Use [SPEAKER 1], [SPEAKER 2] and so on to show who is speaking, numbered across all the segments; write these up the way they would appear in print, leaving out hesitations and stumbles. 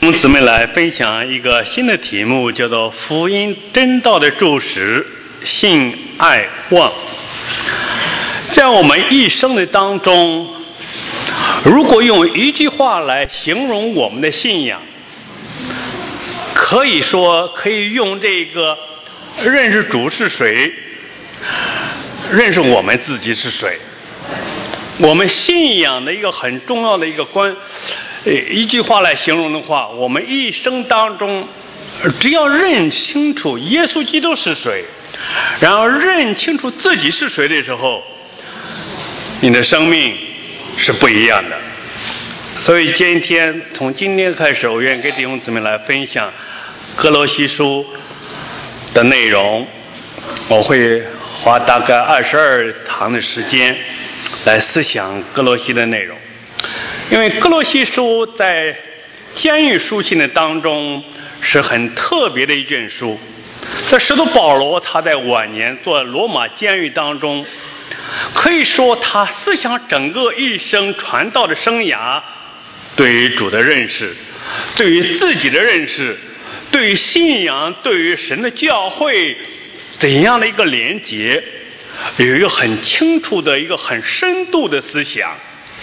[SPEAKER 1] 我们姊妹来分享一个新的题目，叫做福音真道的注释，信爱望。在我们一生的当中，如果用一句话来形容我们的信仰，可以说可以用这个认识主是谁，认识我们自己是谁。我们信仰的一个很重要的一句话来形容的话，我们一生当中只要认清楚耶稣基督是谁，然后认清楚自己是谁的时候，你的生命是不一样的。所以从今天开始，我愿意给弟兄姊妹来分享歌罗西书的内容。我会花大概22堂的时间来思想歌罗西的内容。因为歌罗西书在监狱书信的当中是很特别的一卷书。这使徒保罗他在晚年做罗马监狱当中，可以说他思想整个一生传道的生涯，对于主的认识，对于自己的认识，对于信仰，对于神的教会怎样的一个连结，有一个很清楚的一个很深度的思想。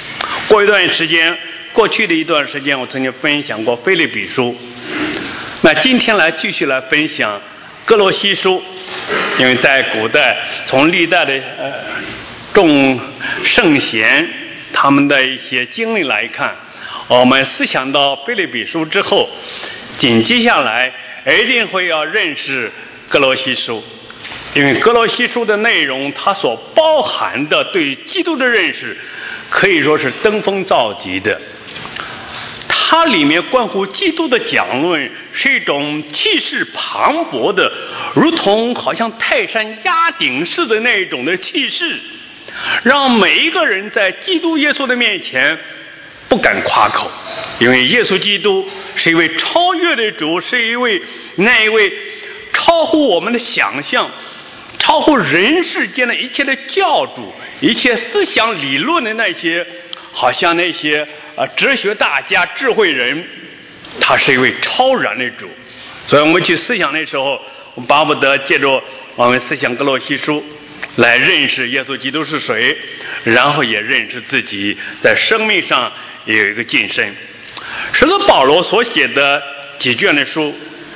[SPEAKER 1] 过去的一段时间我曾经分享过腓立比书，那今天继续来分享歌罗西书。因为在古代从历代的众圣贤他们的一些经历来看，我们思想到腓立比书之后，紧接下来一定会要认识歌罗西书。因为歌罗西书的内容它所包含的对基督的认识可以说是登峰造极的。它里面关乎基督的讲论是一种气势磅礴的，如同好像泰山压顶似的那种的气势，让每一个人在基督耶稣的面前不敢夸口。因为耶稣基督是一位超越的主，是那一位超乎我们的想象，超乎人世间的一切的教主，一切思想理论的那些，好像那些哲学大家、智慧人，他是一位超然的主。所以我们去思想的时候，我们巴不得借着我们思想歌罗西书来认识耶稣基督是谁，然后也认识自己在生命上也有一个晋升。使徒保罗所写的几卷的书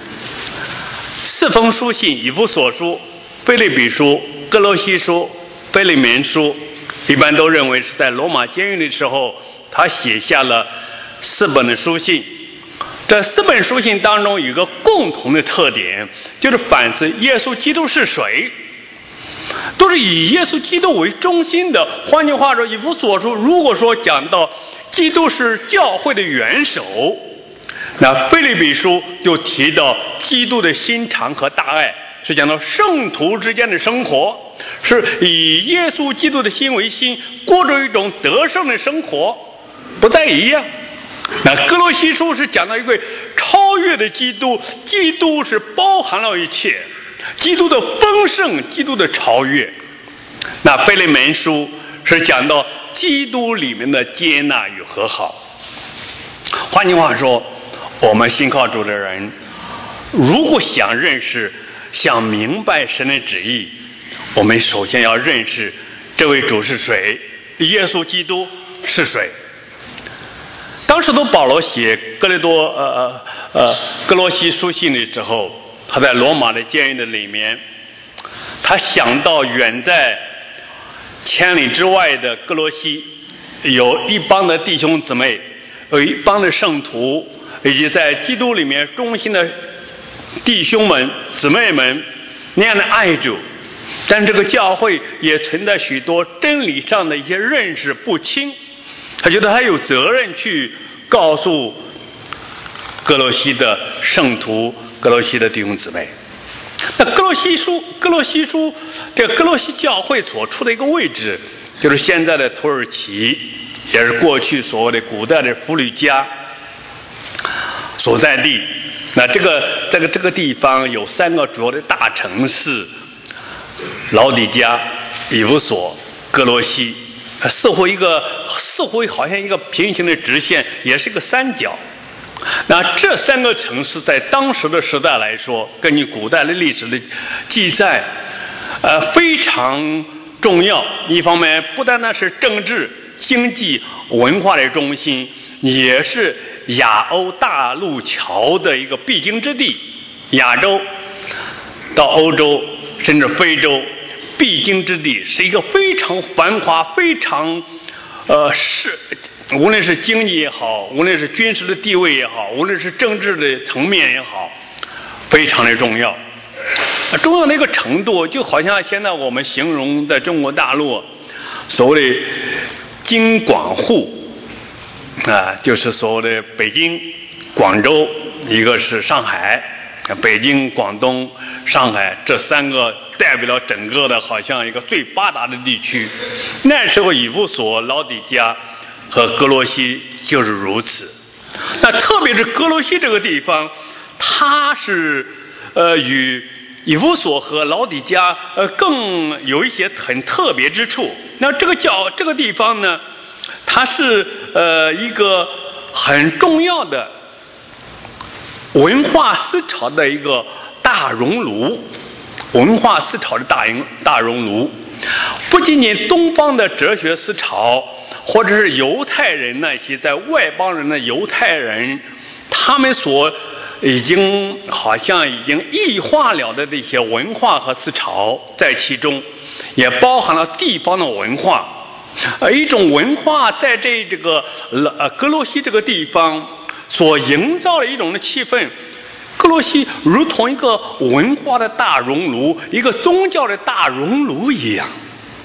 [SPEAKER 1] ，4封书信，以弗所书、腓立比书、歌罗西书、腓利门书，一般都认为是在罗马监狱的时候他写下了4本的书信。这4本书信当中有一个共同的特点，就是反思耶稣基督是谁，都是以耶稣基督为中心的。换句话说，以弗所书如果说讲到基督是教会的元首，那腓立比书就提到基督的心肠和大爱，是讲到圣徒之间的生活，是以耶稣基督的心为心，过着一种得胜的生活，不再一样。那歌罗西书是讲到一位超越的基督，基督是包含了一切，基督的丰盛，基督的超越。那腓利门书是讲到基督里面的接纳与和好。换句话说，我们信靠主的人，如果想认识、想明白神的旨意，我们首先要认识这位主是谁，耶稣基督是谁。当时保罗写歌罗西书信的时候，他在罗马的监狱的里面，他想到远在千里之外的歌罗西有一帮的弟兄姊妹，有一帮的圣徒，以及在基督里面忠心的弟兄们姊妹们那样的爱主，但这个教会也存在许多真理上的一些认识不清，他觉得他有责任去告诉歌罗西的圣徒、歌罗西的弟兄姊妹。那歌罗西这个歌罗西教会所处的一个位置，就是现在的土耳其，也是过去所谓的古代的弗吕加所在地。那这个地方有3个主要的大城市：老底嘉、以弗所、歌罗西。似乎好像一个平行的直线，也是个三角。 那这3个城市在当时的时代来说，根据古代的历史的记载，非常重要。一方面不单单是政治、经济、文化的中心，也是亚欧大陆桥的一个必经之地。亚洲到欧洲甚至非洲必经之地，是一个非常繁华、非常无论是经济也好，无论是军事的地位也好，无论是政治的层面也好，非常的重要。重要的一个程度，就好像现在我们形容在中国大陆所谓的京广沪就是所谓的北京、广州，一个是上海。北京、广东、上海这3个代表了整个的好像一个最发达的地区。那时候以弗所、老底嘉和哥罗西就是如此。那特别是哥罗西这个地方，它是与以弗所和老底嘉更有一些很特别之处。那这个地方呢，它是一个很重要的文化思潮的一个大熔炉，文化思潮的大熔炉，不仅仅东方的哲学思潮，或者是犹太人那些在外邦人的犹太人，他们所好像已经异化了的这些文化和思潮在其中，也包含了地方的文化。一种文化在这个哥罗西这个地方所营造的一种的气氛，哥罗西如同一个文化的大熔炉，一个宗教的大熔炉一样。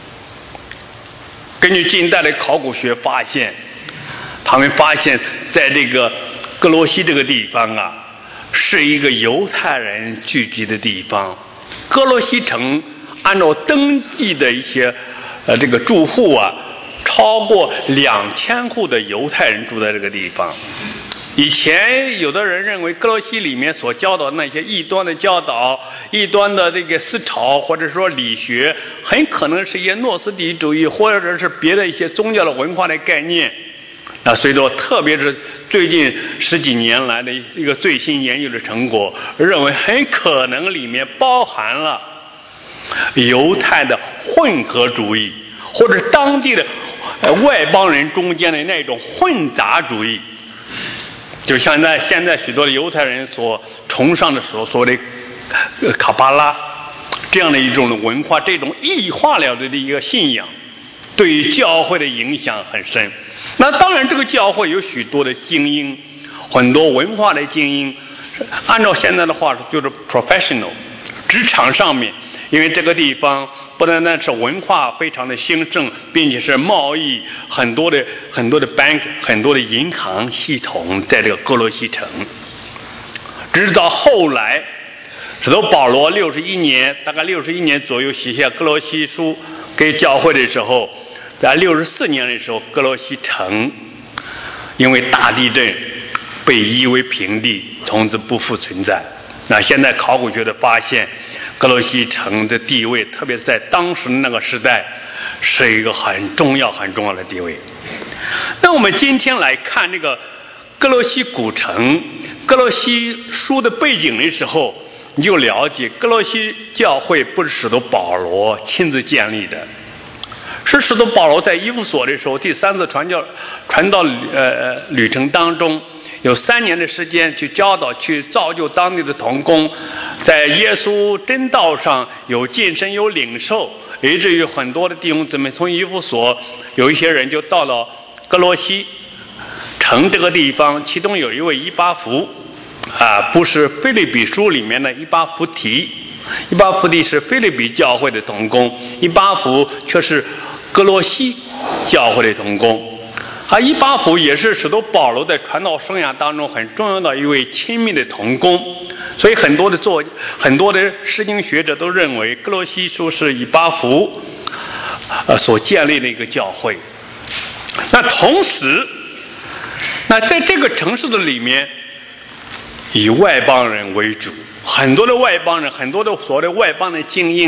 [SPEAKER 1] 根据近代的考古学发现，他们发现在这个哥罗西这个地方是一个犹太人聚集的地方。哥罗西城按照登记的一些这个住户超过2000户的犹太人住在这个地方。以前有的人认为哥罗西里面所教导的那些异端的教导、异端的这个思潮，或者说理学，很可能是一些诺斯底主义或者是别的一些宗教的文化的概念。随着特别是最近10几年来的一个最新研究的成果，认为很可能里面包含了犹太的混合主义，或者当地的外邦人中间的那种混杂主义。就像现在许多的犹太人所崇尚的所谓的卡巴拉这样的一种文化，这种异化了的一个信仰，对于教会的影响很深。那当然这个教会有许多的精英，很多文化的精英，按照现在的话说就是 professional， 职场上面，因为这个地方不单单是文化非常的兴盛，并且是贸易很多的 bank， 很多的银行系统在这个哥罗西城。直到后来使徒保罗大概61年左右写下哥罗西书给教会的时候，在64年的时候，哥罗西城因为大地震被夷为平地，从此不复存在。那现在考古学的发现，哥罗西城的地位，特别在当时那个时代，是一个很重要的地位。那我们今天来看这个哥罗西古城、哥罗西书的背景的时候，你就了解哥罗西教会不是使徒保罗亲自建立的，是使徒保罗在以弗所的时候第3次传道旅程当中，有3年的时间去教导、去造就当地的同工，在耶稣真道上有近身、有领受，以至于很多的弟兄姊妹从以弗所有一些人就到了哥罗西城这个地方，其中有一位以巴弗不是腓立比书里面的以巴弗提，以巴弗提是腓立比教会的同工，以巴弗却是哥罗西教会的同工。以巴弗也是使徒保罗在传道生涯当中很重要的一位亲密的同工，所以很多的诗经学者都认为哥罗西书是以巴弗所建立的一个教会。那同时，那在这个城市的里面，以外邦人为主，很多的外邦人，很多的所谓的外邦的精英，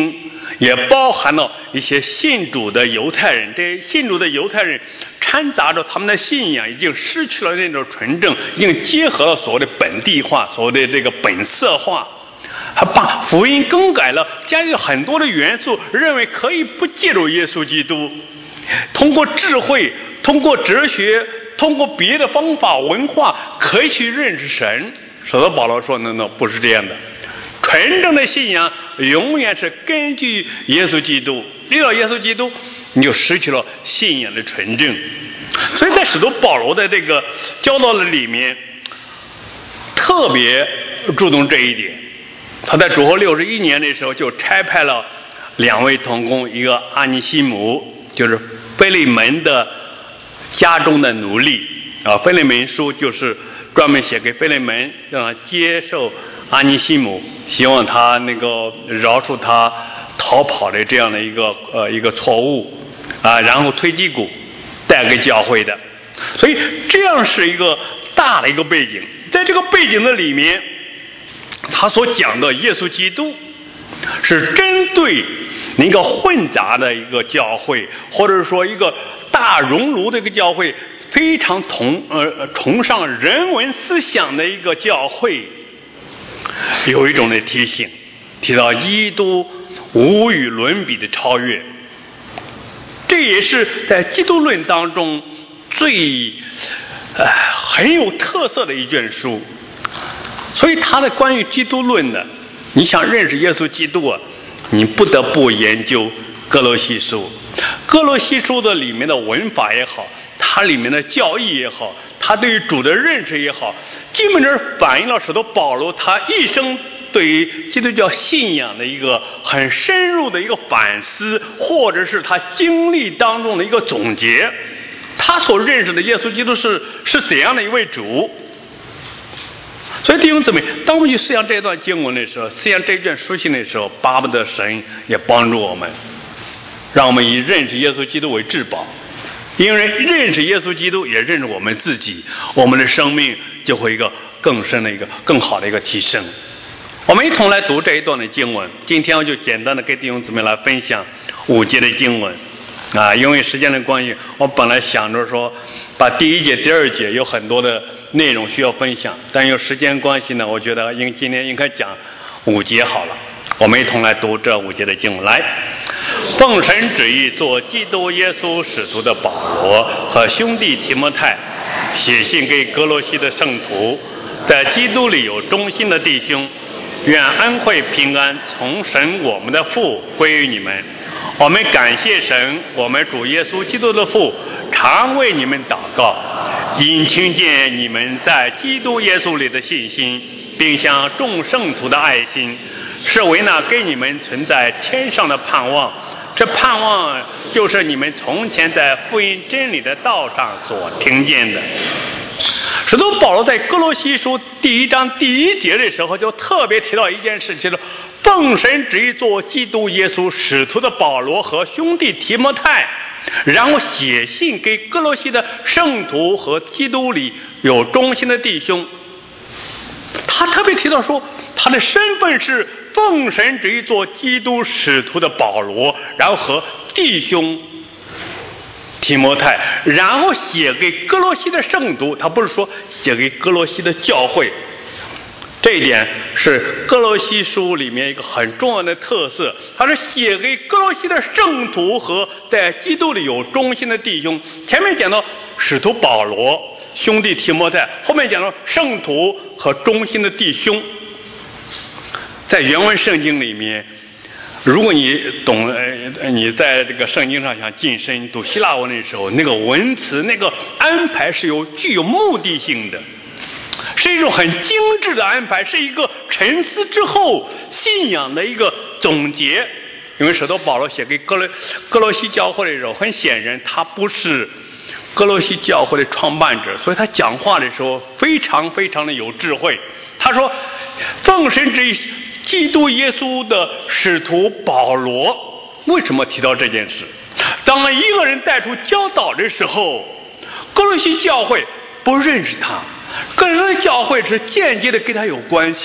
[SPEAKER 1] 也包含了一些信主的犹太人。这些信主的犹太人掺杂着他们的信仰，已经失去了那种纯正，已经结合了所谓的本地化，所谓的这个本色化，还把福音更改了，加入很多的元素，认为可以不借助耶稣基督，通过智慧，通过哲学，通过别的方法文化可以去认识神。使徒保罗说呢，不是这样的。纯正的信仰永远是根据耶稣基督，离了耶稣基督，你就失去了信仰的纯正。所以在使徒保罗的这个教导的里面，特别注重这一点。他在主后61年的时候就差派了2位同工，一个阿尼西姆，就是腓利门的家中的奴隶啊，腓利门书就是专门写给腓利门，让他接受阿尼西姆，希望他那个饶恕他逃跑的这样的一个错误啊，然后推基鼓带给教会的。所以这样是一个大的一个背景。在这个背景的里面，他所讲的耶稣基督是针对那个混杂的一个教会，或者说一个大熔炉的一个教会，非常崇尚人文思想的一个教会，有一种的提醒，提到基督无与伦比的超越。这也是在基督论当中最很有特色的一卷书。所以他的关于基督论呢，你想认识耶稣基督啊，你不得不研究哥罗西书。哥罗西书的里面的文法也好，它里面的教义也好，他对于主的认识也好，基本上反映了使徒保罗他一生对于基督教信仰的一个很深入的一个反思，或者是他经历当中的一个总结。他所认识的耶稣基督是怎样的一位主。所以弟兄姊妹，当我们去思想这段经文的时候，思想这卷书信的时候，巴不得神也帮助我们，让我们以认识耶稣基督为至宝。因为认识耶稣基督，也认识我们自己，我们的生命就会一个更深的一个更好的一个提升。我们一同来读这一段的经文。今天我就简单的给弟兄姊妹来分享5节的经文啊，因为时间的关系，我本来想着说把第1节、第2节有很多的内容需要分享，但由时间关系呢，我觉得今天应该讲5节好了。我们一同来读这5节的经文。来，奉神旨意做基督耶稣使徒的保罗和兄弟提摩太，写信给哥罗西的圣徒，在基督里有忠心的弟兄，愿恩惠平安从神我们的父归于你们。我们感谢神，我们主耶稣基督的父，常为你们祷告，因听见你们在基督耶稣里的信心，并向众圣徒的爱心，是为那给你们存在天上的盼望。这盼望就是你们从前在福音真理的道上所听见的。使徒保罗在哥罗西书第1章第1节的时候就特别提到一件事情了，奉神旨意做基督耶稣使徒的保罗和兄弟提摩太，然后写信给哥罗西的圣徒和基督里有忠心的弟兄。他特别提到说，他的身份是奉神旨意做基督使徒的保罗，然后和弟兄提摩太，然后写给哥罗西的圣徒。他不是说写给哥罗西的教会，这一点是哥罗西书里面一个很重要的特色。他是写给哥罗西的圣徒和在基督里有忠心的弟兄。前面讲到使徒保罗、兄弟提摩太，后面讲到圣徒和忠心的弟兄。在原文圣经里面，如果你懂，你在这个圣经上想晋升读希腊文的时候，那个文词那个安排是具有目的性的，是一种很精致的安排，是一个沉思之后信仰的一个总结。因为使徒保罗写给哥罗西教会的时候，很显然他不是哥罗西教会的创办者，所以他讲话的时候非常非常的有智慧。他说，奉神旨意基督耶稣的使徒保罗，为什么提到这件事？当一个人带出教导的时候，哥罗西教会不认识他，哥罗西教会是间接的跟他有关系，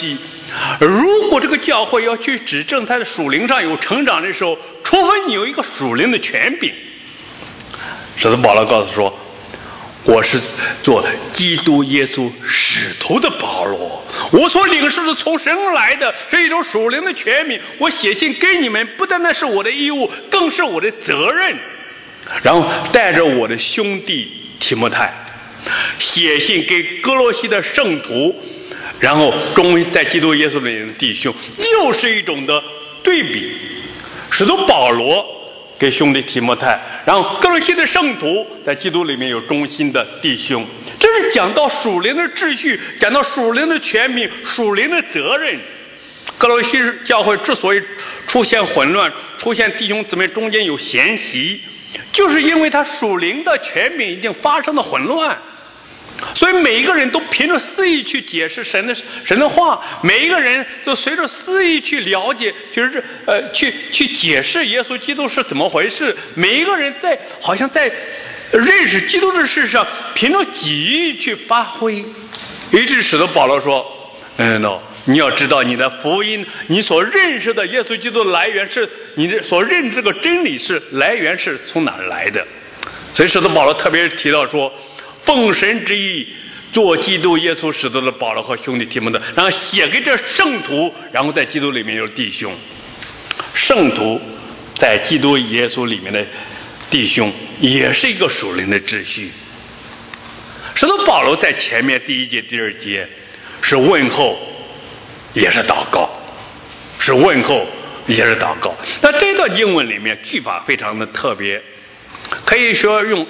[SPEAKER 1] 如果这个教会要去指证他的属灵上有成长的时候，除非你有一个属灵的权柄。使徒保罗告诉说，我是做基督耶稣使徒的保罗，我所领受的从神来的是一种属灵的权柄，我写信给你们，不单单是我的义务，更是我的责任。然后带着我的兄弟提摩太写信给哥罗西的圣徒，然后在基督耶稣里的弟兄，又是一种的对比。使徒保罗给兄弟提摩太，然后哥罗西的圣徒在基督里面有忠心的弟兄，这是讲到属灵的秩序，讲到属灵的权柄，属灵的责任。哥罗西教会之所以出现混乱，出现弟兄姊妹中间有嫌隙，就是因为他属灵的权柄已经发生了混乱。所以每一个人都凭着私意去解释神的话，每一个人都随着私意去了解，就是去解释耶稣基督是怎么回事。每一个人好像在认识基督的事上，凭着己意去发挥，以致使得保罗说你要知道你的福音，你所认识的耶稣基督的来源是你所认识这个真理是来源是从哪儿来的。所以使得保罗特别提到说，奉神之意做基督耶稣使徒的保罗和兄弟提摩太，然后写给这圣徒，然后在基督里面有弟兄。圣徒在基督耶稣里面的弟兄也是一个属灵的秩序。使徒保罗在前面第1节第2节是问候也是祷告，是问候也是祷告。那这段经文里面句法非常的特别，可以说用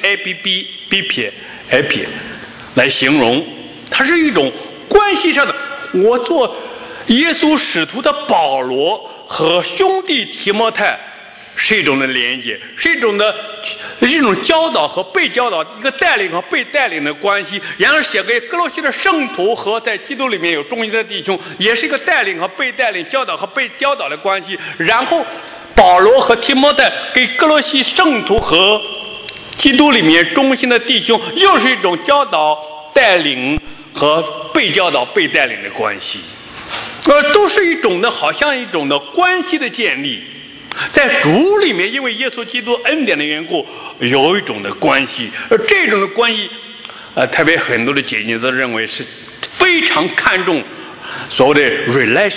[SPEAKER 1] A-B-B 来形容，它是一种关系上的。我做耶稣使徒的保罗和兄弟提摩太是一种的连接，是一种教导和被教导，一个带领和被带领的关系。然而写给哥罗西的圣徒和在基督里面有忠心的弟兄，也是一个带领和被带领、教导和被教导的关系。然后保罗和提摩太给哥罗西圣徒和基督里面忠心的弟兄，又是一种教导、带领和被教导、被带领的关系，都是一种的，好像一种的关系的建立。在主里面，因为耶稣基督恩典的缘故，有一种的关系，而这种的关系，特别很多的解经都认为是非常看重所谓的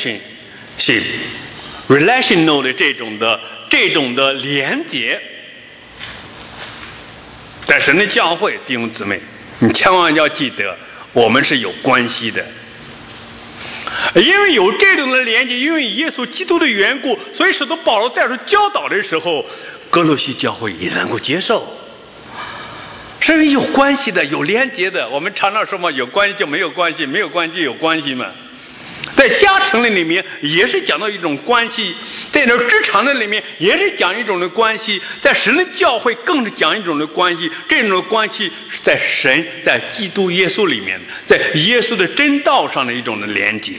[SPEAKER 1] relational 的这种的连结。在神的教会，弟兄姊妹，你千万要记得，我们是有关系的。因为有这种的连接，因为耶稣基督的缘故，所以使得保罗在这教导的时候，哥罗西教会也能够接受，是有关系的，有连接的。我们常常说嘛，有关系就没有关系，没有关系有关系嘛。在家庭里面也是讲到一种关系，在这职场的里面也是讲一种的关系，在神的教会更是讲一种的关系。这种的关系是在神在基督耶稣里面，在耶稣的真道上的一种的连结。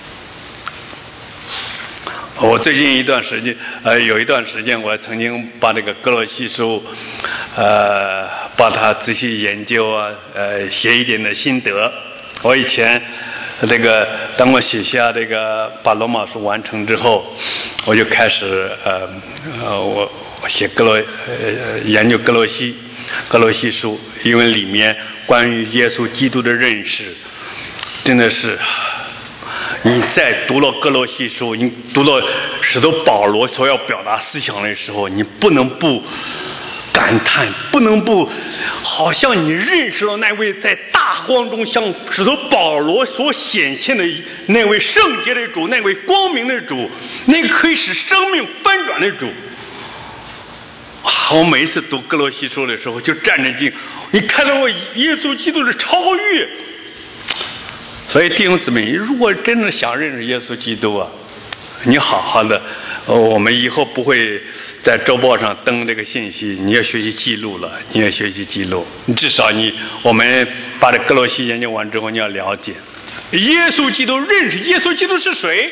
[SPEAKER 1] 我最近有一段时间我曾经把这个哥罗西书把它仔细研究写一点的心得。我以前当我写下把罗马书完成之后，我就开始我写研究哥罗西书，因为里面关于耶稣基督的认识，真的是你在读了哥罗西书，你读了使徒保罗所要表达思想的时候，你不能不感叹，不能不好像你认识了那位在大光中向使徒保罗所显现的那位圣洁的主，那位光明的主，那个可以使生命翻转的主。我每一次读哥罗西书的时候就战战兢，你看到我耶稣基督的超越。所以弟兄姊妹，如果真的想认识耶稣基督你好好的，我们以后不会在周报上登这个信息，你要学习记录了，你要学习记录。至少我们把这哥罗西研究完之后，你要了解耶稣基督，认识耶稣基督是谁。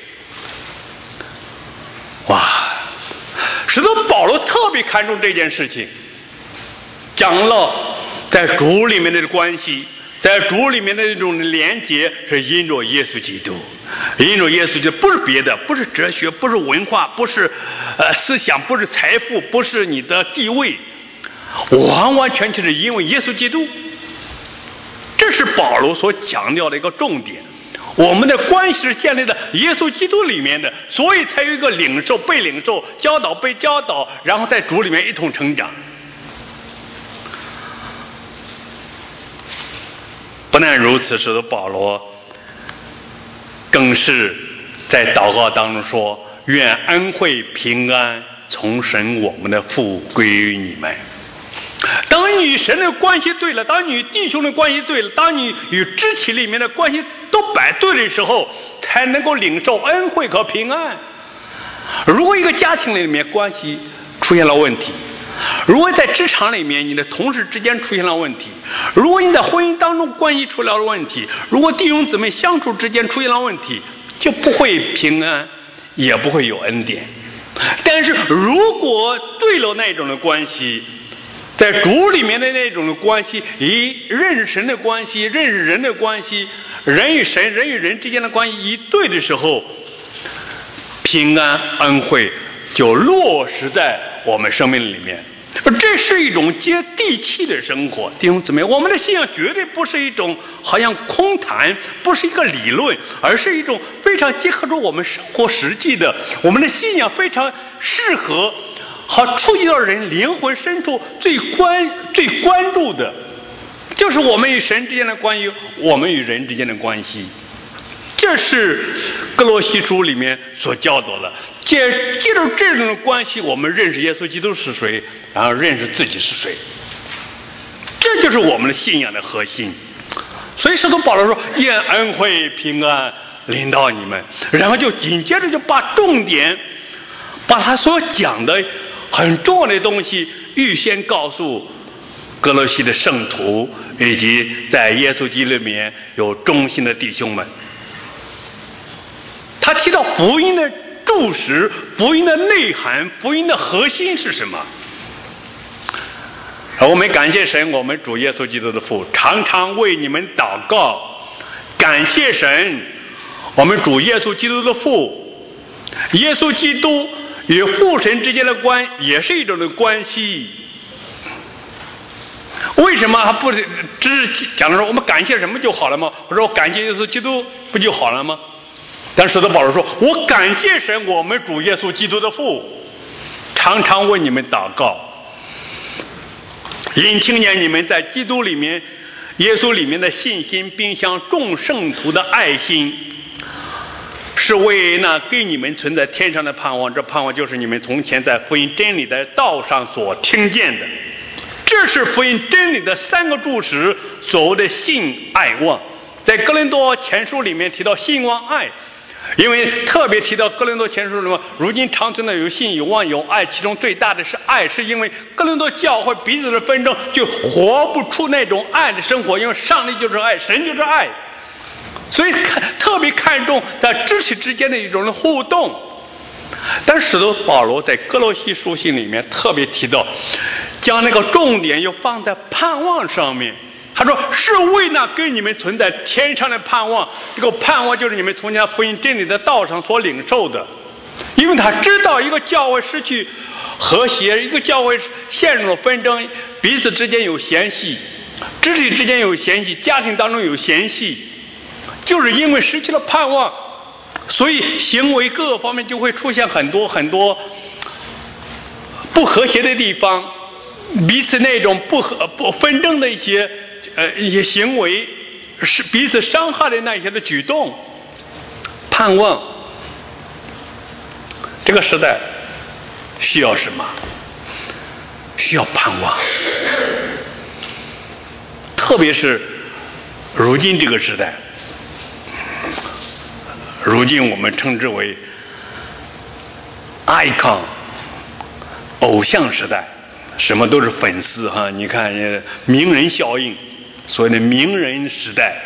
[SPEAKER 1] 哇！使徒保罗特别看重这件事情，讲了在主里面的关系， 在主里面的那种连结是因着耶稣基督，因着耶稣基督，不是别的，不是哲学，不是文化，不是思想，不是财富，不是你的地位，完完全全是因为耶稣基督。这是保罗所强调的一个重点。我们的关系是建立在耶稣基督里面的，所以才有一个领受、被领受、教导、被教导，然后在主里面一同成长。不但如此，使得保罗更是在祷告当中说：“愿恩惠平安从神我们的父归于你们。”当你与神的关系对了，当你与弟兄的关系对了，当你与肢体里面的关系都摆对的时候，才能够领受恩惠和平安。如果一个家庭里面关系出现了问题，如果在职场里面你的同事之间出现了问题，如果你在婚姻当中关系出了问题，如果弟兄姊妹相处之间出现了问题，就不会平安，也不会有恩典。但是如果对了那种的关系，在主里面的那种的关系，以认识神的关系，认识人的关系，人与神、人与人之间的关系一对的时候，平安恩惠就落实在我们生命里面。这是一种接地气的生活，弟兄姊妹，我们的信仰绝对不是一种好像空谈，不是一个理论，而是一种非常结合着我们生活实际的。我们的信仰非常适合好触及到人灵魂深处最关注的，就是我们与神之间的关系，我们与人之间的关系。这是哥罗西书里面所教导的。借着这种关系，我们认识耶稣基督是谁，然后认识自己是谁。这就是我们的信仰的核心。所以使徒保罗说：“愿恩惠平安临到你们。”然后就紧接着就把重点，把他所讲的很重要的东西预先告诉哥罗西的圣徒，以及在耶稣基督里面有忠心的弟兄们。他提到福音的注释，福音的内涵，福音的核心是什么？我们感谢神，我们主耶稣基督的父常常为你们祷告，感谢神，我们主耶稣基督的父，耶稣基督与父神之间的关也是一种的关系。为什么还不只是讲的说我们感谢什么就好了吗？我说感谢耶稣基督不就好了吗？但使徒保罗说：“我感谢神，我们主耶稣基督的父，常常为你们祷告，因听见你们在基督里面、耶稣里面的信心，并向众圣徒的爱心，是为那给你们存在天上的盼望。这盼望就是你们从前在福音真理的道上所听见的。这是福音真理的三个注释，所谓的信、爱、望。在哥林多前书里面提到信、望、爱。”因为特别提到哥林多前书里面，如今长存的有信有望有爱，其中最大的是爱，是因为哥林多教会彼此的纷争就活不出那种爱的生活，因为上帝就是爱，神就是爱，所以特别看重在肢体之间的一种互动。但使徒保罗在哥罗西书信里面特别提到，将那个重点又放在盼望上面。他说：“是为那跟你们存在天上的盼望，这个盼望就是你们从前福音真理的道上所领受的。因为他知道一个教会失去和谐，一个教会陷入了纷争，彼此之间有嫌隙，肢体之间有嫌隙，家庭当中有嫌隙，就是因为失去了盼望，所以行为各个方面就会出现很多很多不和谐的地方，彼此那种不纷争的一些行为，是彼此伤害的那些的举动。盼望这个时代需要什么？需要盼望，特别是如今这个时代，如今我们称之为 icon 偶像时代，什么都是粉丝哈。你看名人效应，所谓的名人时代，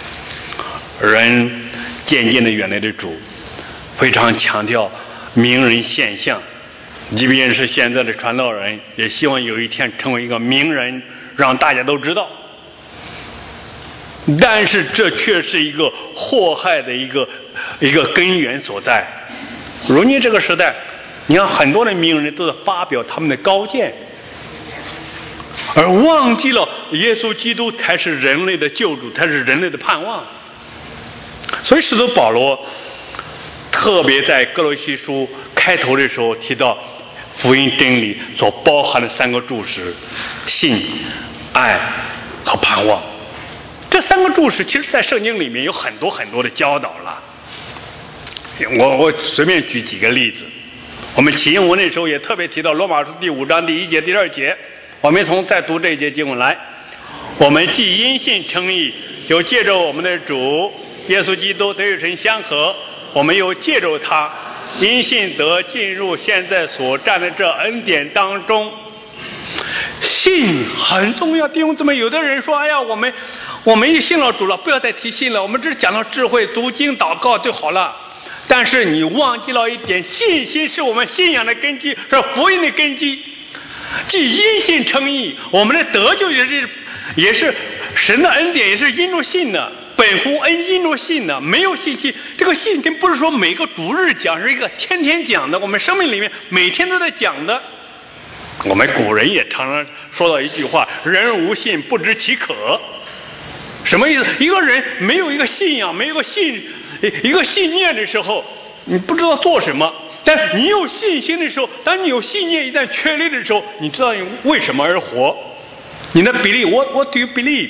[SPEAKER 1] 人渐渐的远离了主，非常强调名人现象。即便是现在的传道人，也希望有一天成为一个名人，让大家都知道。 但是这却是一个祸害的一个根源所在。如今这个时代，你看很多的名人都在发表他们的高见，而忘记了耶稣基督才是人类的救主，才是人类的盼望。所以使徒保罗特别在哥罗西书开头的时候提到福音真理所包含的3个注释：信、爱和盼望。这3个注释其实在圣经里面有很多很多的教导了。我随便举几个例子。我们起应文的时候也特别提到罗马书第5章第1节第2节，我们再读这一节经文来。我们既因信称义，就借着我们的主耶稣基督得与神相合，我们又借着他因信得进入现在所站的这恩典当中。信很重要，弟兄姊妹，有的人说，哎呀，我们一信了主了，不要再提信了，我们只讲到智慧、读经、祷告就好了。但是你忘记了一点，信心是我们信仰的根基，是福音的根基。即因信称义，我们的得救也是神的恩典，也是因着信的。本乎恩，因着信的。没有信心，这个信心不是说每个主日讲，是一个天天讲的，我们生命里面每天都在讲的。我们古人也常常说到一句话：人无信，不知其可。什么意思？一个人没有一个信仰，没有一个信念的时候，你不知道做什么。但你有信心的时候，当你有信念一旦确立的时候，你知道你为什么而活。你的比例 what do you believe？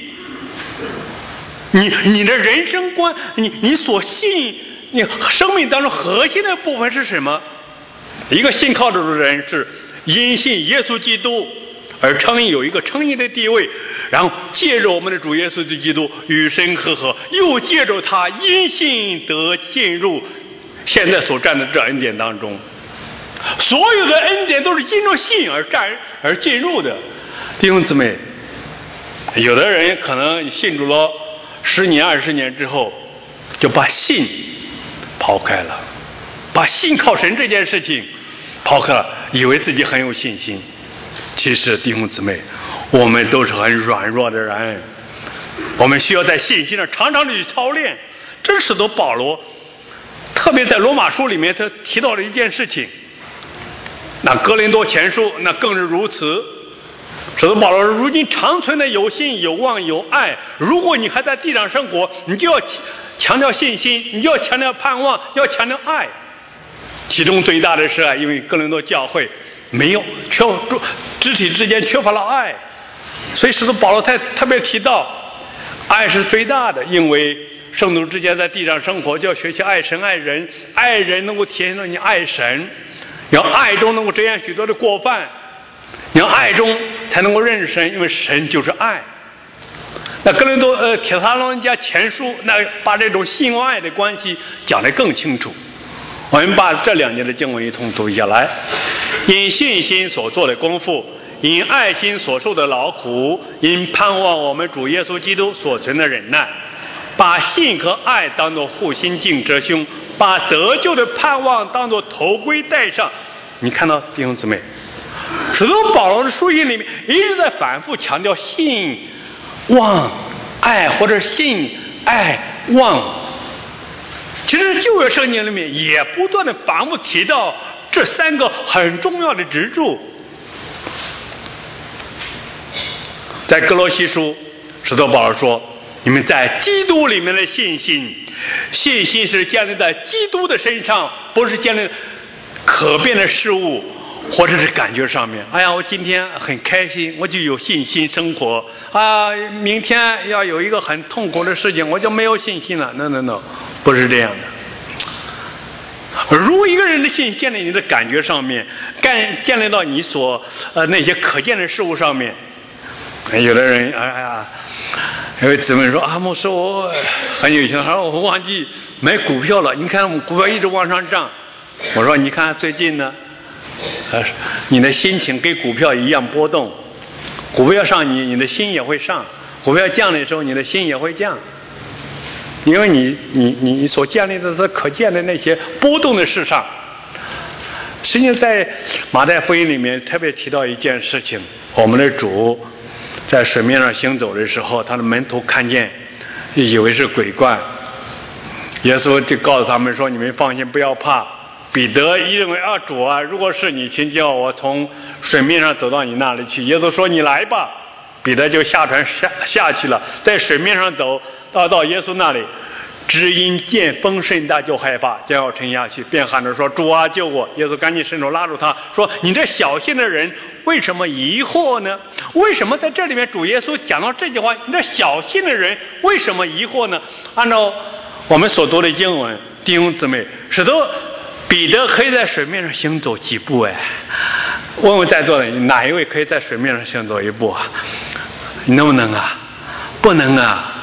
[SPEAKER 1] 你的人生观，你所信，你生命当中核心的部分是什么？一个信靠主的人是因信耶稣基督而称义，有一个称义的地位，然后借着我们的主耶稣基督与神和合，又借着他因信得进入现在所站的这恩典当中。所有的恩典都是因着信而进入的。弟兄姊妹，有的人可能信主了10年20年之后，就把信抛开了，把信靠神这件事情抛开了，以为自己很有信心。其实弟兄姊妹，我们都是很软弱的人，我们需要在信心上常常的去操练。这是使徒保罗特别在罗马书里面他提到了一件事情，那哥林多前书那更是如此。使徒保罗如今长存的有信有望有爱，如果你还在地上生活，你就要强调信心，你就要强调盼望，要强调爱。其中最大的是爱，因为哥林多教会没有肢体之间缺乏了爱，所以使徒保罗才特别提到爱是最大的。因为圣徒之间在地上生活，就要学习爱神爱人，爱人能够体现到你爱神，要爱中能够遮掩许多的过犯，你要爱中才能够认识神，因为神就是爱。那哥林多帖撒罗尼迦前书那把这种信和爱的关系讲得更清楚。我们把这2节的经文一同读下来。因信心所做的功夫，因爱心所受的劳苦，因盼望我们主耶稣基督所存的忍耐，把信和爱当作护心镜遮胸，把得救的盼望当作头盔戴上。你看到弟兄姊妹，使徒保罗的书信里面一直在反复强调信望爱，或者信爱望。其实旧约圣经里面也不断的反复提到这3个很重要的支柱。在哥罗西书，使徒保罗说，你们在基督里面的信心是建立在基督的身上，不是建立可变的事物或者是感觉上面。哎呀，我今天很开心，我就有信心生活啊，明天要有一个很痛苦的事情，我就没有信心了。No， 不是这样的。如果一个人的信建立你的感觉上面，建立到你所那些可见的事物上面，有的人有位姊妹说啊，牧师，我很有钱，我忘记买股票了。你看我们股票一直往上涨。我说你看最近呢，你的心情跟股票一样波动，股票上你的心也会上，股票降的时候你的心也会降，因为你所建立的可见的那些波动的事上。实际上在马太福音里面特别提到一件事情，我们的主在水面上行走的时候，他的门徒看见以为是鬼怪。耶稣就告诉他们说：“你们放心，不要怕。”彼得一认为啊，主啊，如果是你，请叫我从水面上走到你那里去。耶稣说：“你来吧。”彼得就下船下去了，在水面上走到耶稣那里，只因见风甚大，就害怕，将要沉下去，便喊着说：“主啊，救我！”耶稣赶紧伸手拉住他，说：“你这小心的人，为什么疑惑呢？”为什么在这里面主耶稣讲到这句话？你这小心的人，为什么疑惑呢？按照我们所读的经文，弟兄姊妹，使得彼得可以在水面上行走几步？问问在座的哪一位可以在水面上行走一步啊？你能不能啊？不能啊！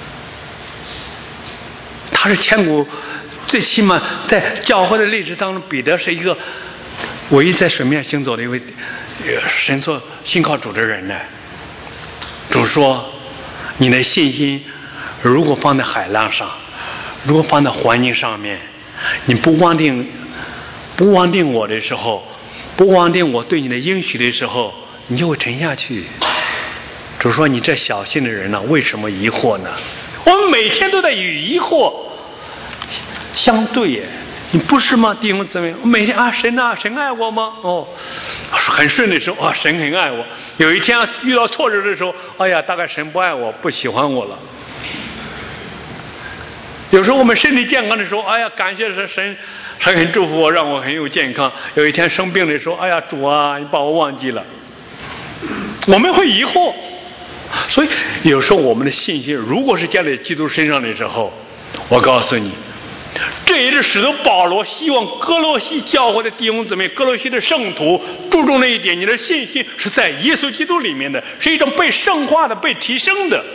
[SPEAKER 1] 他是千古最起码在教会的历史当中，彼得是一个唯一在水面行走的一位神所信靠主的人呢。主说：“你的信心如果放在海浪上，如果放在环境上面，你不忘定我的时候，不忘定我对你的应许的时候，你就会沉下去。”主说：“你这小心的人呢，为什么疑惑呢？”我们每天都在与疑惑相对耶，你不是吗，弟兄姊妹？每天啊，神爱我吗？哦，很顺的时候啊，神很爱我。有一天遇到挫折的时候，哎呀，大概神不爱我，不喜欢我了。有时候我们身体健康的时候，哎呀，感谢神很祝福我，让我很有健康。有一天生病的时候，哎呀，主啊，你把我忘记了。我们会疑惑。所以有时候我们的信心如果是建立在基督身上的时候，我告诉你，这也是使得保罗希望哥罗西教会的弟兄姊妹、哥罗西的圣徒注重的一点，你的信心是在耶稣基督里面的，是一种被圣化的、被提升的。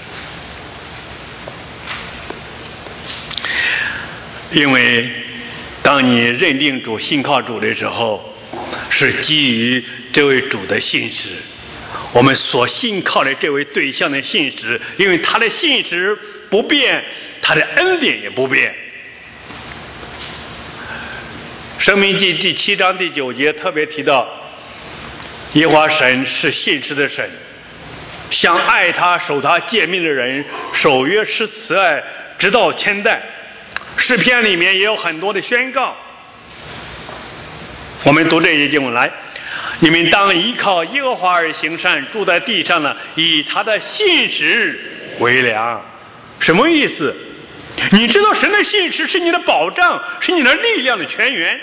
[SPEAKER 1] 因为当你认定主、信靠主的时候，是基于这位主的信实，我们所信靠的这位对象的信实，因为他的信实不变，他的恩典也不变。申命记第7章第9节特别提到，耶和华神是信实的神，向爱他、守他诫命的人守约施慈爱，直到千代。诗篇里面也有很多的宣告。我们读这些经文来，你们当依靠耶和华而行善，住在地上呢，以他的信实为粮。什么意思？你知道神的信实是你的保障，是你的力量的泉源。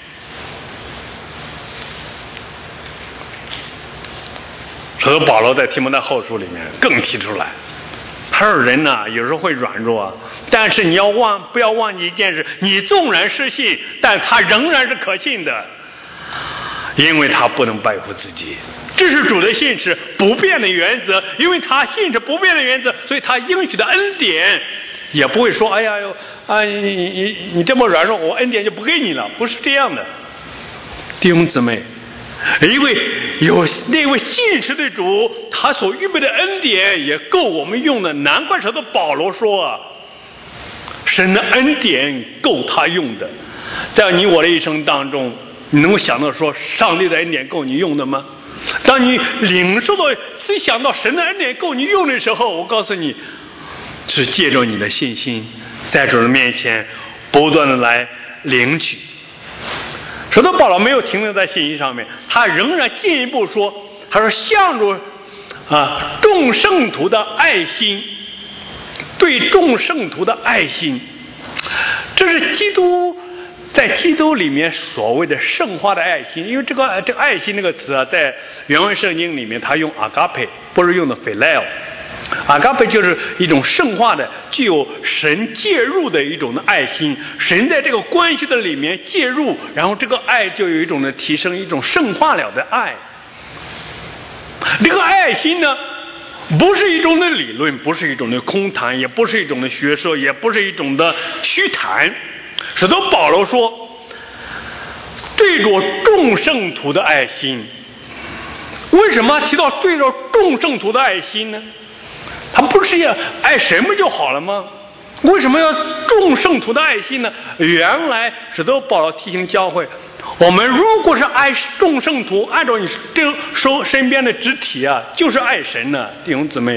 [SPEAKER 1] 所以保罗在提摩太后书里面更提出来，他说人呢有时候会软弱，但是你不要忘记一件事，你纵然失信，但他仍然是可信的，因为他不能拜服自己。这是主的信实不变的原则，因为他信是不变的原则，所以他应许的恩典也不会说哎呀你这么软弱，我恩典就不给你了，不是这样的。弟兄姊妹，因为有那位信实的主，他所预备的恩典也够我们用的，难怪使徒保罗说啊，神的恩典够他用的。在你我的一生当中，你能够想到说上帝的恩典够你用的吗？当你领受到思想到神的恩典够你用的时候，我告诉你，是借着你的信心在主人面前不断的来领取。使徒保罗没有停留在信心上面，他仍然进一步说，他说向着众圣徒的爱心，对众圣徒的爱心，这是基督在基督里面所谓的圣化的爱心。因为这个爱心这个词啊，在原文圣经里面他用 agape， 不是用的 phileo。agape 就是一种圣化的，具有神介入的一种的爱心，神在这个关系的里面介入，然后这个爱就有一种的提升，一种圣化了的爱。这个爱心呢，不是一种的理论，不是一种的空谈，也不是一种的学说，也不是一种的虚谈。使徒保罗说，对着众圣徒的爱心。为什么提到对着众圣徒的爱心呢？他不是要爱神不就好了吗？为什么要众圣徒的爱心呢？原来使徒保罗提醒教会，我们如果是爱众圣徒，按照你这个身边的肢体啊，就是爱神呢，弟兄姊妹。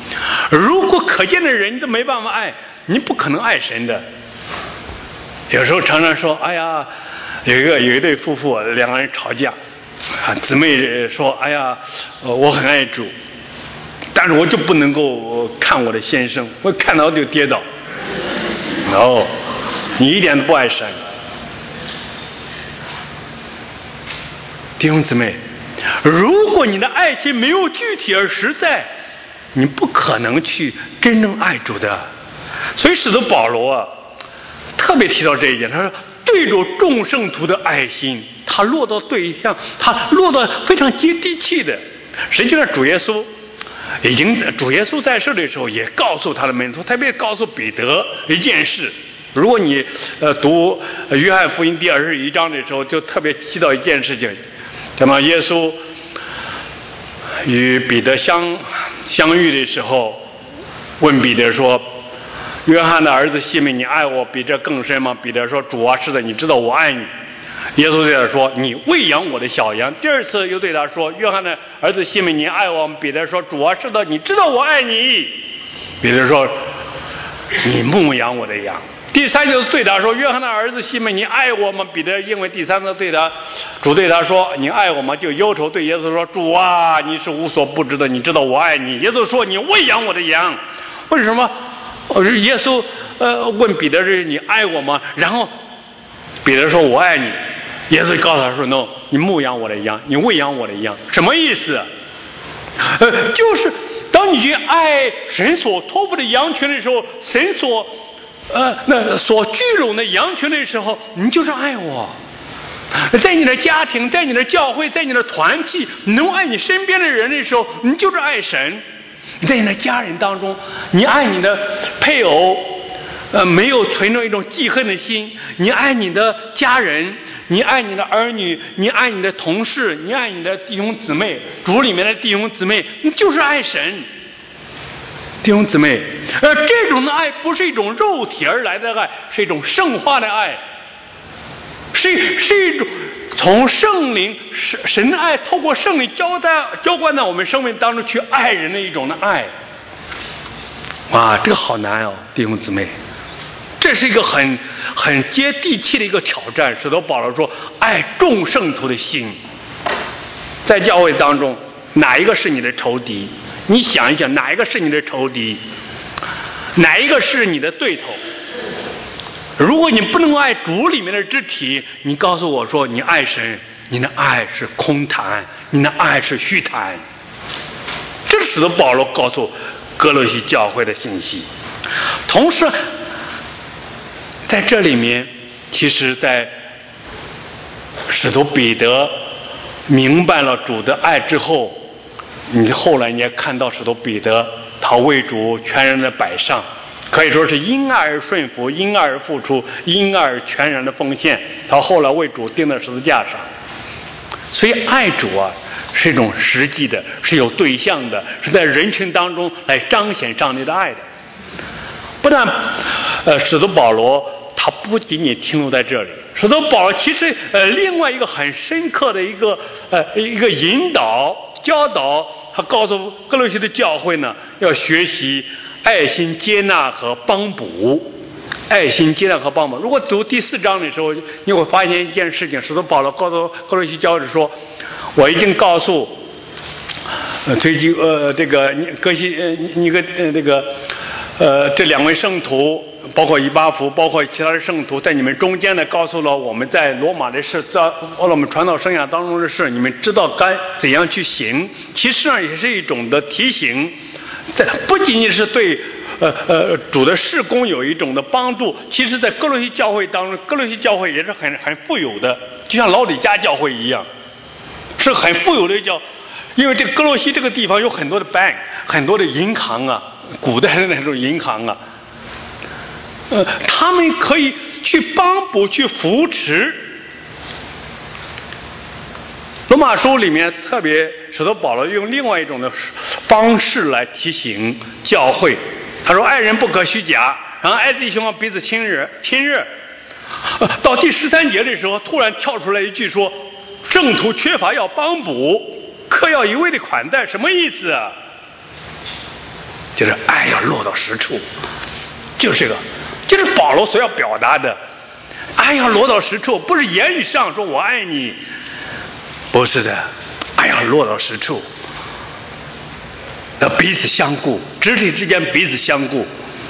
[SPEAKER 1] 如果可见的人你都没办法爱，你不可能爱神的。有时候常常说，哎呀，有一对夫妇两个人吵架，姊妹说，哎呀，我很爱主，但是我就不能够看我的先生，我看到就跌倒。你一点都不爱神。弟兄姊妹，如果你的爱心没有具体而实在，你不可能去真正爱主的。所以使徒保罗特别提到这一点，他说对着众圣徒的爱心，他落到对象，他落到非常接地气的。实际上主耶稣在世的时候也告诉他的门徒，特别告诉彼得一件事。如果你读约翰福音第21章的时候，就特别提到一件事情，讲到耶稣与彼得相遇的时候，问彼得说，约翰的儿子西门，你爱我比这更深吗？彼得说，主啊，是的，你知道我爱你。耶稣对他说，你喂养我的小羊。第二次又对他说，约翰的儿子西门，你爱我吗？彼得说，主啊，是的，你知道我爱你。彼得说，你牧养我的羊。第三次对他说，约翰的儿子西门，你爱我吗？彼得因为第三次主对他说，你爱我吗？就忧愁对耶稣说，主啊，你是无所不知的，你知道我爱你。耶稣说，你喂养我的羊。为什么耶稣问彼得是你爱我吗？然后彼得说我爱你。耶稣告诉他说 no， 你牧养我的羊，你喂养我的羊。什么意思？就是当你去爱神所托付的羊群的时候，神所聚拢的羊群的时候，你就是爱我。在你的家庭，在你的教会，在你的团契，你能爱你身边的人的时候，你就是爱神。在你的家人当中，你爱你的配偶，没有存着一种记恨的心，你爱你的家人，你爱你的儿女，你爱你的同事，你爱你的弟兄姊妹，主里面的弟兄姊妹，你就是爱神。弟兄姊妹，这种的爱不是一种肉体而来的爱，是一种圣化的爱，是一种从圣灵神的爱透过圣灵浇灌在我们生命当中去爱人的一种的爱。这个好难哦，弟兄姊妹，这是一个很接地气的一个挑战。使徒保罗说，爱众圣徒的心。在教会当中，哪一个是你的仇敌？你想一想，哪一个是你的仇敌？哪一个是你的对头？如果你不能爱主里面的肢体，你告诉我说你爱神，你的爱是空谈，你的爱是虚谈。这是使徒保罗告诉哥罗西教会的信息。同时在这里面，其实在使徒彼得明白了主的爱之后，你后来你也看到使徒彼得他为主全然的摆上，可以说是因爱而顺服，因爱而付出，因爱而全然的奉献，他后来为主钉在十字架上。所以爱主是一种实际的，是有对象的，是在人群当中来彰显上帝的爱的。不但使徒保罗他不仅仅停留在这里，使徒保罗其实另外一个很深刻的一个引导教导，他告诉哥罗西的教会呢，要学习爱心接纳和帮补。爱心接纳和帮忙。如果读第4章的时候，你会发现一件事情，使徒保罗告诉哥罗西教会说，我已经告诉这两位圣徒，包括以巴弗，包括其他的圣徒，在你们中间呢，告诉了我们在罗马的事，在我们传道生涯当中的事，你们知道该怎样去行。其实上也是一种的提醒，不仅仅是对主的事工有一种的帮助，其实在哥罗西教会当中，哥罗西教会也是很富有的，就像老底嘉教会一样，是很富有的因为这哥罗西这个地方有很多的 bank， 很多的银行啊，古代的那种银行啊，他们可以去帮补、去扶持。罗马书里面特别使徒保罗用另外一种的方式来提醒教会，他说：“爱人不可虚假，然后爱弟兄彼此亲热。”到第13节的时候，突然跳出来一句说：“圣徒缺乏要帮补，客要一味的款待。”什么意思啊？ 就是爱要落到实处，就是这个，就是保罗所要表达的，爱要落到实处，不是言语上说我爱你，不是的，爱要落到实处，要彼此相顾，肢体之间彼此相顾。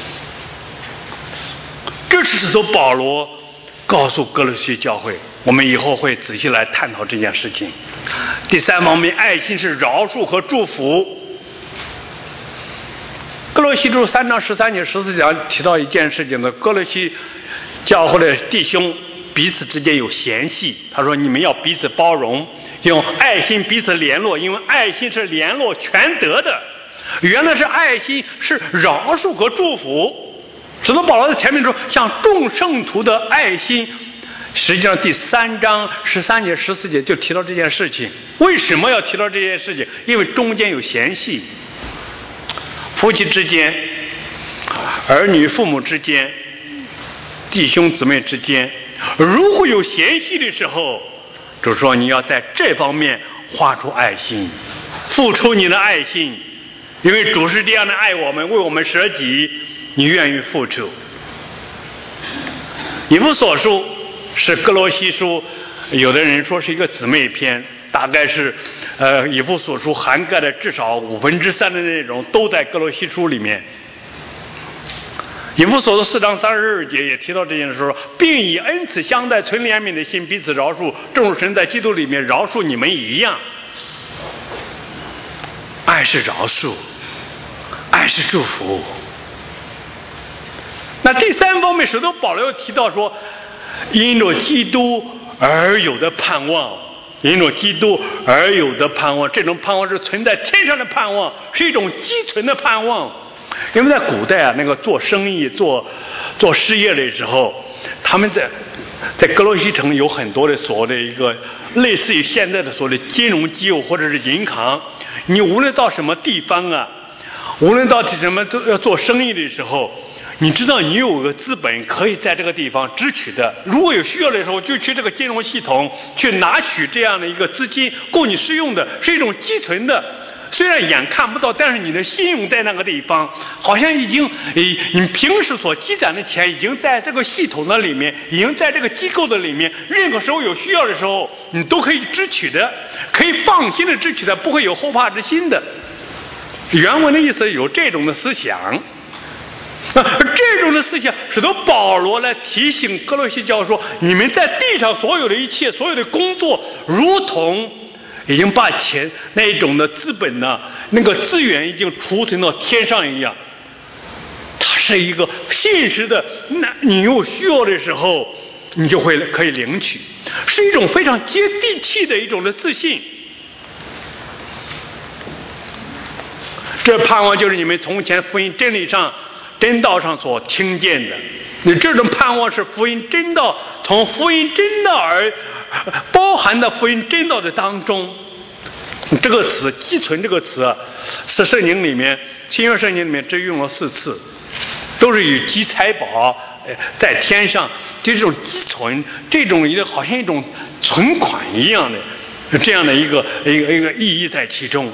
[SPEAKER 1] 这是使徒保罗告诉哥罗西教会，我们以后会仔细来探讨这件事情。第三方面，爱心是饶恕和祝福。哥罗西书3章13节14节提到一件事情的，哥罗西教会的弟兄彼此之间有嫌隙，他说你们要彼此包容，用爱心彼此联络，因为爱心是联络全德的。原来是爱心是饶恕和祝福。使徒保罗在前面说像众圣徒的爱心，实际上第3章13节14节就提到这件事情。为什么要提到这件事情？因为中间有嫌隙，夫妻之间、儿女父母之间、弟兄姊妹之间，如果有嫌隙的时候，就说你要在这方面花出爱心，付出你的爱心，因为主是这样的爱我们，为我们舍己，你愿意付出。以弗所书是哥罗西书，有的人说是一个姊妹篇，大概是以弗所书涵盖的至少3/5的内容都在哥罗西书里面。以弗所书4章32节也提到这件事，并以恩慈相待、存怜悯的心彼此饶恕，正如神在基督里面饶恕你们一样。爱是饶恕，爱是祝福。那第三方面，使徒保罗又提到说，因着基督而有的盼望，因着基督而有的盼望，这种盼望是存在天上的盼望，是一种积存的盼望。因为在古代啊，那个做生意、做事业的时候，他们在哥罗西城有很多的所谓的一个类似于现在的所谓的金融机构或者是银行，你无论到什么地方啊，无论到什么要做生意的时候，你知道你有个资本可以在这个地方支取的，如果有需要的时候就去这个金融系统去拿取这样的一个资金供你使用的，是一种积存的。虽然眼看不到，但是你的信用在那个地方，好像已经你平时所积攒的钱已经在这个系统的里面，已经在这个机构的里面，任何时候有需要的时候你都可以支取的，可以放心的支取的，不会有后怕之心的。原文的意思有这种的思想。这种的思想使得保罗来提醒哥罗西教说，你们在地上所有的一切，所有的工作，如同已经把钱那种的资本呢，那个资源已经储存到天上一样。它是一个现实的，那你有需要的时候你就可以领取，是一种非常接地气的一种的自信。这盼望就是你们从前福音真道上所听见的，你这种盼望是福音真道，从福音真道而包含的福音真道的当中。这个词积存这个词啊，是圣经里面新约圣经里面只用了4次，都是与积财宝在天上，就这种积存，这种好像一种存款一样的这样的一个意义在其中。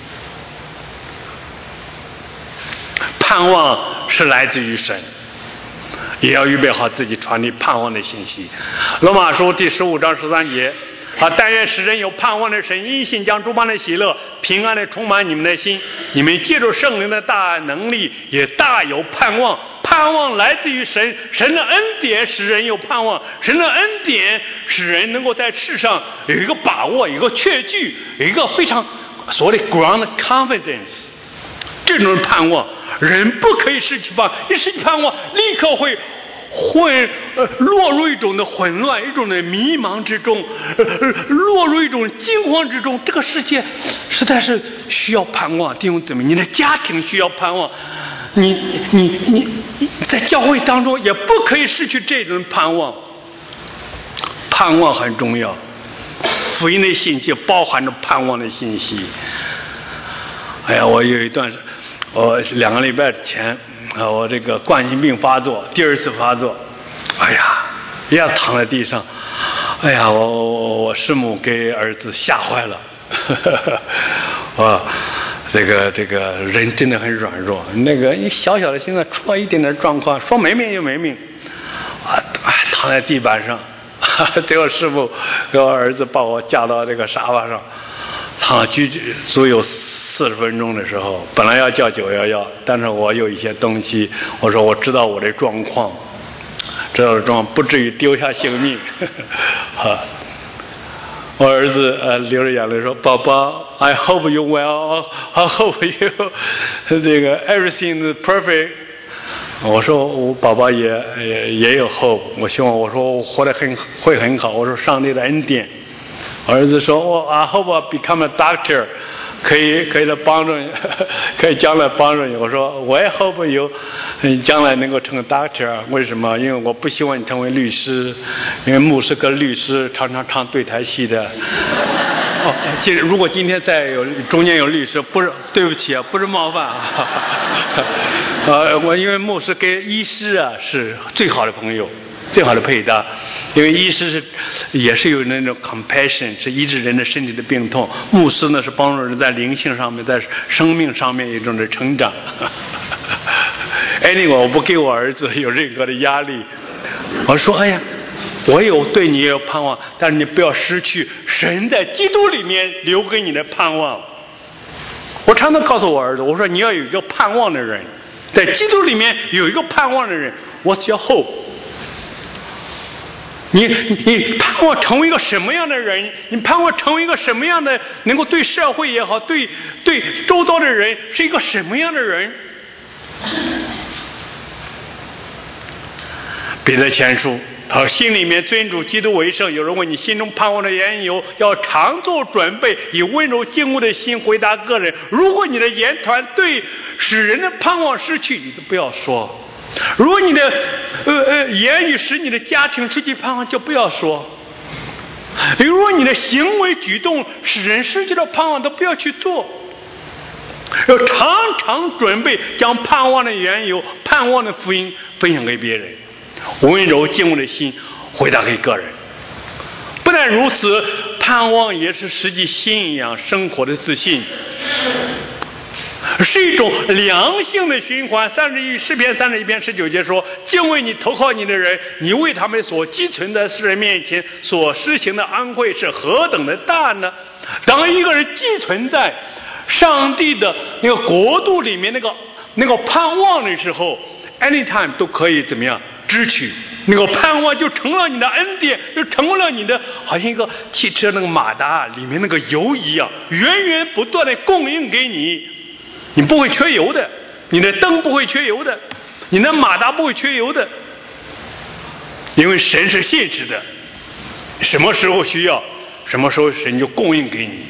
[SPEAKER 1] 盼望是来自于神，也要预备好自己传递盼望的信息。罗马书第15章13节，但愿使人有盼望的神因信将诸般的喜乐平安的充满你们的心，你们借助圣灵的大能力也大有盼望。盼望来自于神，神的恩典使人有盼望，神的恩典使人能够在世上有一个把握，有一个确据，有一个非常所谓的 ground confidence。这种盼望人不可以失去盼望，一失去盼望立刻会落入一种的混乱，一种的迷茫之中，落入一种惊慌之中。这个世界实在是需要盼望，弟兄姊妹，你的家庭需要盼望，你在教会当中也不可以失去这种盼望。盼望很重要，福音的信息包含着盼望的信息。哎呀，我有一段，我2个礼拜前，我这个冠心病发作，第2次发作，哎呀，一下躺在地上，哎呀，我师母给儿子吓坏了， 这个人真的很软弱，那个你小小的心脏出了一点点状况，说没命就没命，躺在地板上，最后师父给我儿子把我架到这个沙发上，躺了足有40分钟的时候，本来要叫911，但是我有一些东西，我说我知道我的状况，不至于丢下性命，我儿子流着眼泪说：“宝宝 ，I hope you well. I hope you 这个 everything is perfect。”我说我宝宝也有 hope， 我希望我说我活得会很好。我说上帝的恩典。我儿子说：“I hope I become a doctor。”可以来帮助你，可以将来帮助你。我说我也 hope you， 你将来能够成为 doctor。为什么？因为我不希望你成为律师，因为牧师跟律师常常唱对台戏的。如果今天中间有律师，不是对不起啊，不是冒犯啊。我因为牧师跟医师啊是最好的朋友。最好的配搭，因为医师也是有那种 compassion， 是医治人的身体的病痛；牧师呢是帮助人在灵性上面、在生命上面有一种的成长。Anyway， 我不给我儿子有任何的压力。我说：“哎呀，我对你也有盼望，但是你不要失去神在基督里面留给你的盼望。”我常常告诉我儿子，我说你要有一个盼望的人，在基督里面有一个盼望的人。What's your hope？你盼望成为一个什么样的人？你盼望成为一个什么样的，能够对社会也好，对周遭的人是一个什么样的人？彼得前书，心里面尊主基督为圣。有人问你心中盼望的缘由，要常做准备，以温柔敬畏的心回答个人。如果你的言谈对使人的盼望失去，你都不要说。如果你的言语使你的家庭失去盼望，就不要说。如果你的行为举动使人失去了盼望，都不要去做。要常常准备将盼望的缘由、盼望的福音分享给别人，温柔敬畏的心回答给个人。不但如此，盼望也是实际信仰生活的自信。是一种良性的循环。诗篇31篇19节说：“敬畏你、投靠你的人，你为他们所积存的世人面前所施行的安慰是何等的大呢？”当一个人寄存在上帝的那个国度里面，那个盼望的时候 ，anytime 都可以怎么样支取？那个盼望就成了你的恩典，就成为了你的，好像一个汽车那个马达里面那个油一样，源源不断的供应给你。你不会缺油的，你的灯不会缺油的，你的马达不会缺油的，因为神是信实的，什么时候需要，什么时候神就供应给你。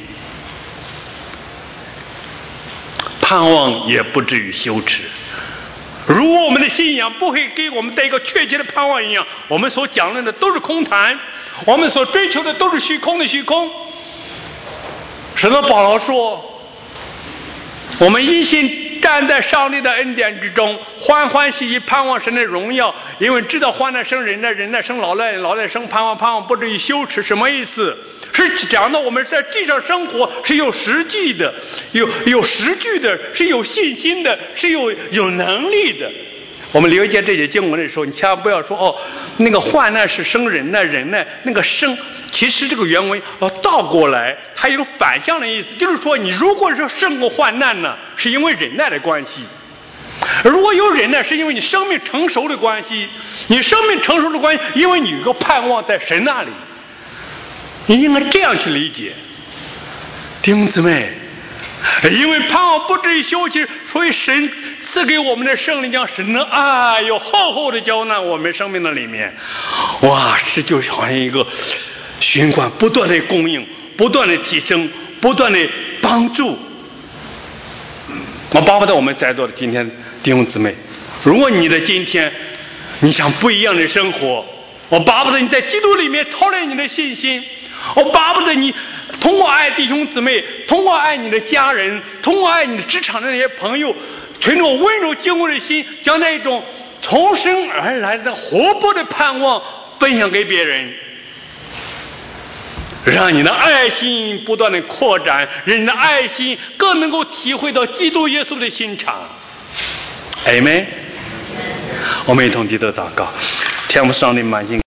[SPEAKER 1] 盼望也不至于羞耻。如果我们的信仰不会给我们带一个确切的盼望一样，我们所讲论的都是空谈，我们所追求的都是虚空的虚空。使徒保罗说，我们一心站在上帝的恩典之中，欢欢喜喜盼望神的荣耀，因为知道患难生忍耐，忍耐生老赖，老赖生盼望，盼望不至于羞耻。什么意思？是讲到我们在地上生活是有实际的，有实据的，是有信心的，是有能力的。我们理解这些经文的时候，你千万不要说那个患难是生忍耐，忍耐那个生，其实这个原文倒过来，它有反向的意思，就是说你如果是胜过患难呢，是因为忍耐的关系；如果有忍耐，是因为你生命成熟的关系。你生命成熟的关系，因为你有个盼望在神那里。你应该这样去理解，弟兄姊妹。因为盼望不至于羞耻，所以神赐给我们的圣灵将神的爱有厚厚的浇灌我们生命的里面。哇，这就好像一个循环，不断的供应，不断的提升，不断的帮助。我巴不得我们在座的今天弟兄姊妹，如果你的今天你想不一样的生活，我巴不得你在基督里面操练你的信心，我巴不得你通过爱弟兄姊妹，通过爱你的家人，通过爱你的职场的那些朋友，存着温柔敬畏的心，将那种从生而来的活泼的盼望分享给别人。 让你的爱心不断的扩展，让你的爱心更能够体会到基督耶稣的心肠。阿们。我们一同低头祷告，天父上帝满心